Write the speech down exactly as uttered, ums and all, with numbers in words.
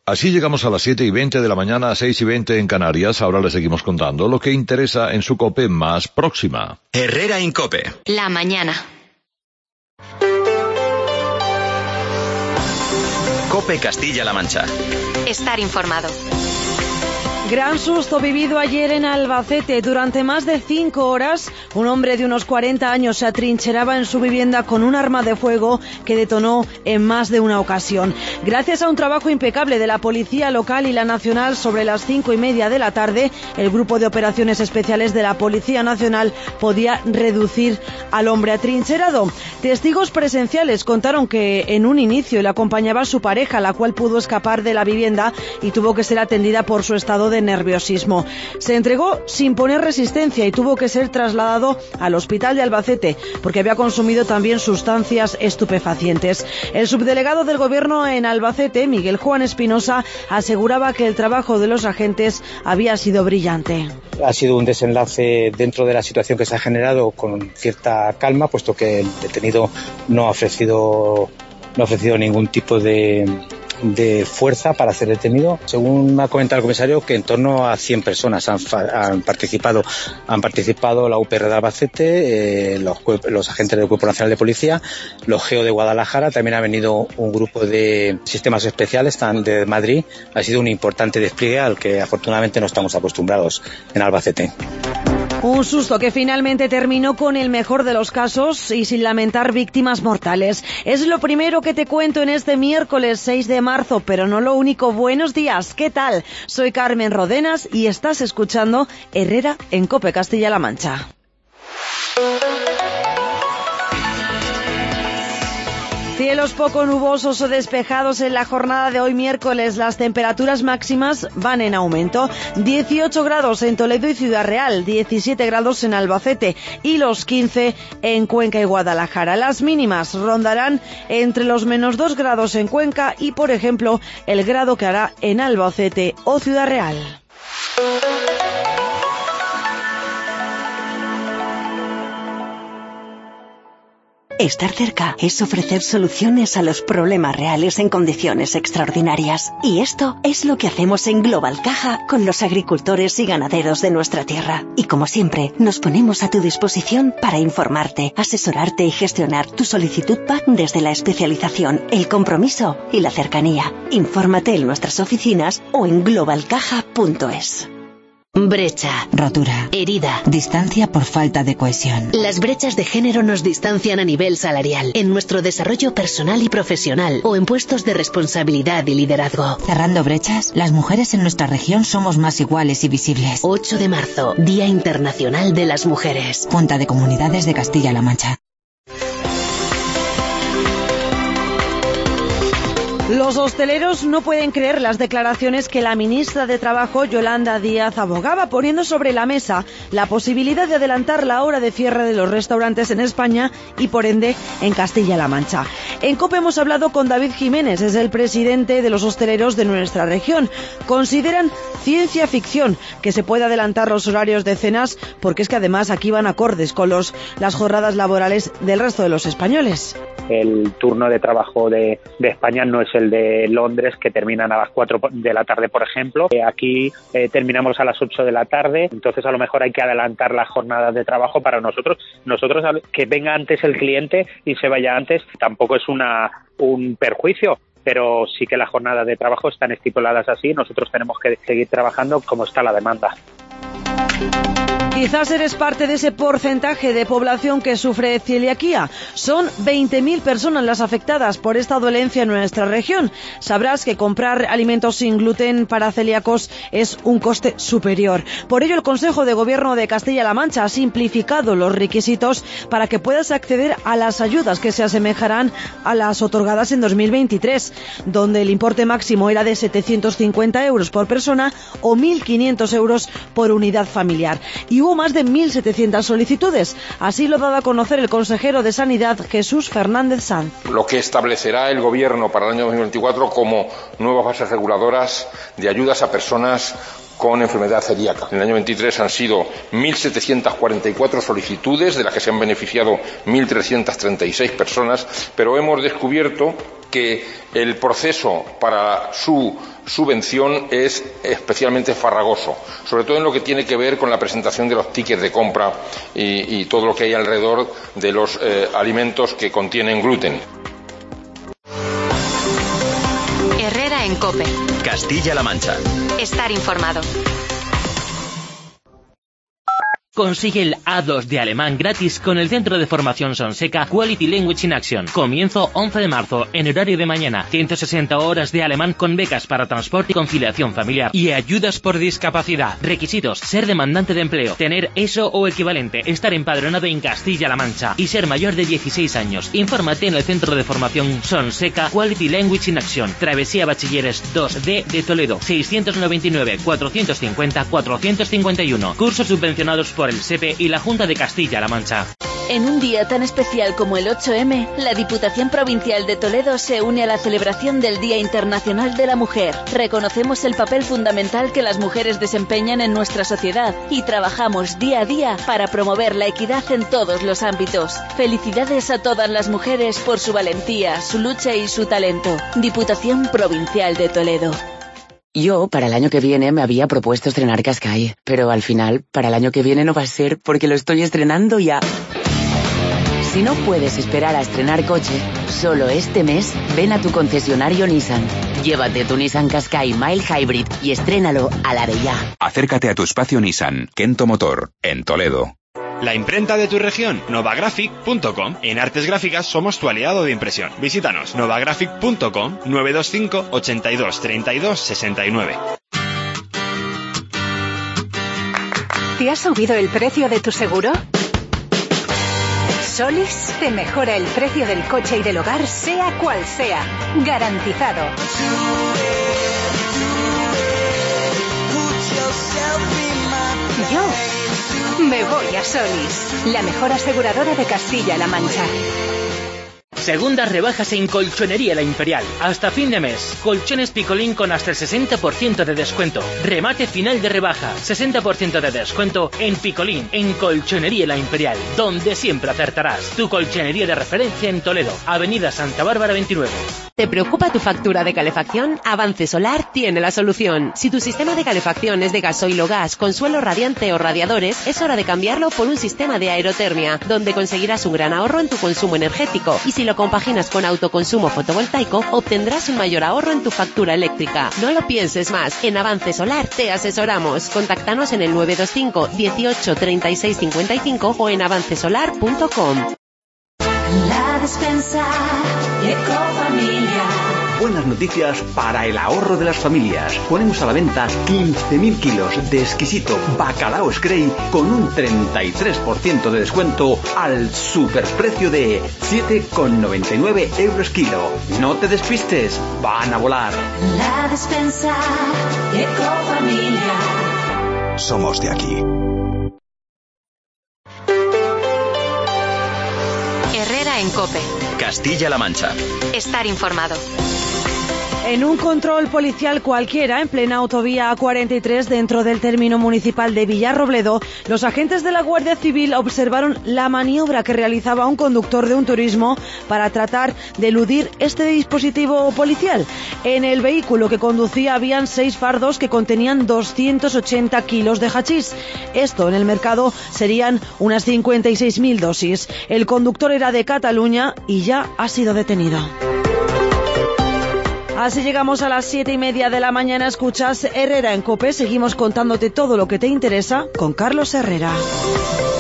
Así llegamos a las siete y veinte de la mañana, seis y veinte en Canarias. Ahora les seguimos contando lo que interesa en su COPE más próxima. Herrera Incope. La mañana. COPE Castilla-La Mancha. Estar informado. Gran susto vivido ayer en Albacete. Durante más de cinco horas, un hombre de unos cuarenta años se atrincheraba en su vivienda con un arma de fuego que detonó en más de una ocasión. Gracias a un trabajo impecable de la policía local y la nacional, sobre las cinco y media de la tarde, el grupo de operaciones especiales de la Policía Nacional podía reducir al hombre atrincherado. Testigos presenciales contaron que en un inicio le acompañaba su pareja, la cual pudo escapar de la vivienda y tuvo que ser atendida por su estado de nerviosismo. Se entregó sin poner resistencia y tuvo que ser trasladado al hospital de Albacete porque había consumido también sustancias estupefacientes. El subdelegado del gobierno en Albacete, Miguel Juan Espinosa, aseguraba que el trabajo de los agentes había sido brillante. Ha sido un desenlace dentro de la situación que se ha generado con cierta calma, puesto que el detenido no ha ofrecido, no ha ofrecido ningún tipo de de fuerza para ser detenido. Según ha comentado el comisario, que en torno a cien personas han, han participado han participado la U P R de Albacete, eh, los, los agentes del Cuerpo Nacional de Policía, los Geo de Guadalajara, también ha venido un grupo de sistemas especiales de Madrid. Ha sido un importante despliegue al que afortunadamente no estamos acostumbrados en Albacete. Un susto que finalmente terminó con el mejor de los casos y sin lamentar víctimas mortales. Es lo primero que te cuento en este miércoles seis de marzo, pero no lo único. Buenos días, ¿qué tal? Soy Carmen Rodenas y estás escuchando Herrera en COPE Castilla-La Mancha. Cielos poco nubosos o despejados en la jornada de hoy miércoles. Las temperaturas máximas van en aumento. dieciocho grados en Toledo y Ciudad Real, diecisiete grados en Albacete y los quince en Cuenca y Guadalajara. Las mínimas rondarán entre los menos dos grados en Cuenca y, por ejemplo, el grado que hará en Albacete o Ciudad Real. Estar cerca es ofrecer soluciones a los problemas reales en condiciones extraordinarias. Y esto es lo que hacemos en Global Caja con los agricultores y ganaderos de nuestra tierra. Y como siempre, nos ponemos a tu disposición para informarte, asesorarte y gestionar tu solicitud P A C desde la especialización, el compromiso y la cercanía. Infórmate en nuestras oficinas o en global caja punto es. Brecha, rotura, herida, distancia por falta de cohesión. Las brechas de género nos distancian a nivel salarial, en nuestro desarrollo personal y profesional o en puestos de responsabilidad y liderazgo. Cerrando brechas, las mujeres en nuestra región somos más iguales y visibles. ocho de marzo, Día Internacional de las Mujeres. Junta de Comunidades de Castilla-La Mancha. Los hosteleros no pueden creer las declaraciones que la ministra de Trabajo, Yolanda Díaz, abogaba, poniendo sobre la mesa la posibilidad de adelantar la hora de cierre de los restaurantes en España y, por ende, en Castilla-La Mancha. En COPE hemos hablado con David Jiménez, es el presidente de los hosteleros de nuestra región. Consideran ciencia ficción que se pueda adelantar los horarios de cenas, porque es que además aquí van acordes con los, las jornadas laborales del resto de los españoles. El turno de trabajo de, de España no es el de Londres, que terminan a las cuatro de la tarde, por ejemplo. Eh, aquí eh, terminamos a las ocho de la tarde, entonces a lo mejor hay que adelantar las jornadas de trabajo para nosotros. Nosotros, que venga antes el cliente y se vaya antes, tampoco es una un perjuicio, pero sí que las jornadas de trabajo están estipuladas así. Nosotros tenemos que seguir trabajando como está la demanda. Quizás eres parte de ese porcentaje de población que sufre celiaquía. Son veinte mil personas las afectadas por esta dolencia en nuestra región. Sabrás que comprar alimentos sin gluten para celíacos es un coste superior. Por ello, el Consejo de Gobierno de Castilla-La Mancha ha simplificado los requisitos para que puedas acceder a las ayudas que se asemejarán a las otorgadas en dos mil veintitrés, donde el importe máximo era de setecientos cincuenta euros por persona o mil quinientos euros por unidad familiar. Y hubo más de mil setecientas solicitudes. Así lo daba a conocer el consejero de Sanidad, Jesús Fernández Sanz. Lo que establecerá el Gobierno para el año dos mil veinticuatro como nuevas bases reguladoras de ayudas a personas con enfermedad celíaca. En el año veintitrés han sido mil setecientas cuarenta y cuatro solicitudes, de las que se han beneficiado mil trescientas treinta y seis personas, pero hemos descubierto que el proceso para su subvención es especialmente farragoso, sobre todo en lo que tiene que ver con la presentación de los tickets de compra y, y todo lo que hay alrededor de los eh, alimentos que contienen gluten. Herrera en COPE. Castilla-La Mancha. Estar informado. Consigue el A dos de alemán gratis con el Centro de Formación Sonseca Quality Language in Action. Comienzo once de marzo, en horario de mañana. ciento sesenta horas de alemán con becas para transporte y conciliación familiar. Y ayudas por discapacidad. Requisitos: ser demandante de empleo, tener eso o equivalente, estar empadronado en Castilla-La Mancha y ser mayor de dieciséis años. Infórmate en el Centro de Formación Sonseca Quality Language in Action. Travesía Bachilleres dos D de Toledo. seiscientos noventa y nueve, cuatrocientos cincuenta, cuatrocientos cincuenta y uno. Cursos subvencionados por el S E P E y la Junta de Castilla-La Mancha. En un día tan especial como el ocho eme, la Diputación Provincial de Toledo se une a la celebración del Día Internacional de la Mujer. Reconocemos el papel fundamental que las mujeres desempeñan en nuestra sociedad y trabajamos día a día para promover la equidad en todos los ámbitos. Felicidades a todas las mujeres por su valentía, su lucha y su talento. Diputación Provincial de Toledo. Yo, para el año que viene, me había propuesto estrenar Qashqai, pero al final, para el año que viene no va a ser porque lo estoy estrenando ya. Si no puedes esperar a estrenar coche, solo este mes ven a tu concesionario Nissan. Llévate tu Nissan Qashqai Mild Hybrid y estrénalo a la de ya. Acércate a tu espacio Nissan, Kento Motor, en Toledo. La imprenta de tu región, novagraphic punto com. En Artes Gráficas somos tu aliado de impresión. Visítanos, novagraphic punto com, nueve dos cinco, ochenta y dos, treinta y dos, sesenta y nueve. ¿Te ha subido el precio de tu seguro? Solis te mejora el precio del coche y del hogar, sea cual sea. Garantizado. Yo me voy a Solis, la mejor aseguradora de Castilla-La Mancha. Segundas rebajas en Colchonería La Imperial. Hasta fin de mes. Colchones Picolín con hasta el sesenta por ciento de descuento. Remate final de rebaja. sesenta por ciento de descuento en Picolín, en Colchonería La Imperial, donde siempre acertarás. Tu colchonería de referencia en Toledo. Avenida Santa Bárbara veintinueve. ¿Te preocupa tu factura de calefacción? Avance Solar tiene la solución. Si tu sistema de calefacción es de gasoil o gas, con suelo radiante o radiadores, es hora de cambiarlo por un sistema de aerotermia, donde conseguirás un gran ahorro en tu consumo energético. Y si lo compaginas con autoconsumo fotovoltaico, obtendrás un mayor ahorro en tu factura eléctrica. No lo pienses más. En Avance Solar te asesoramos. Contáctanos en el nueve dos cinco, dieciocho, treinta y seis, cincuenta y cinco o en avance solar punto com. La despensa Ecofamilia. Buenas noticias para el ahorro de las familias. Ponemos a la venta quince mil kilos de exquisito bacalao Scray con un treinta y tres por ciento de descuento al superprecio de siete con noventa y nueve euros kilo. No te despistes, van a volar. La despensa Ecofamilia. Somos de aquí. Herrera en COPE. Castilla-La Mancha. Estar informado. En un control policial cualquiera, en plena autovía A cuarenta y tres, dentro del término municipal de Villarrobledo, los agentes de la Guardia Civil observaron la maniobra que realizaba un conductor de un turismo para tratar de eludir este dispositivo policial. En el vehículo que conducía habían seis fardos que contenían doscientos ochenta kilos de hachís. Esto en el mercado serían unas cincuenta y seis mil dosis. El conductor era de Cataluña y ya ha sido detenido. Así llegamos a las siete y media de la mañana. Escuchas Herrera en COPE. Seguimos contándote todo lo que te interesa con Carlos Herrera.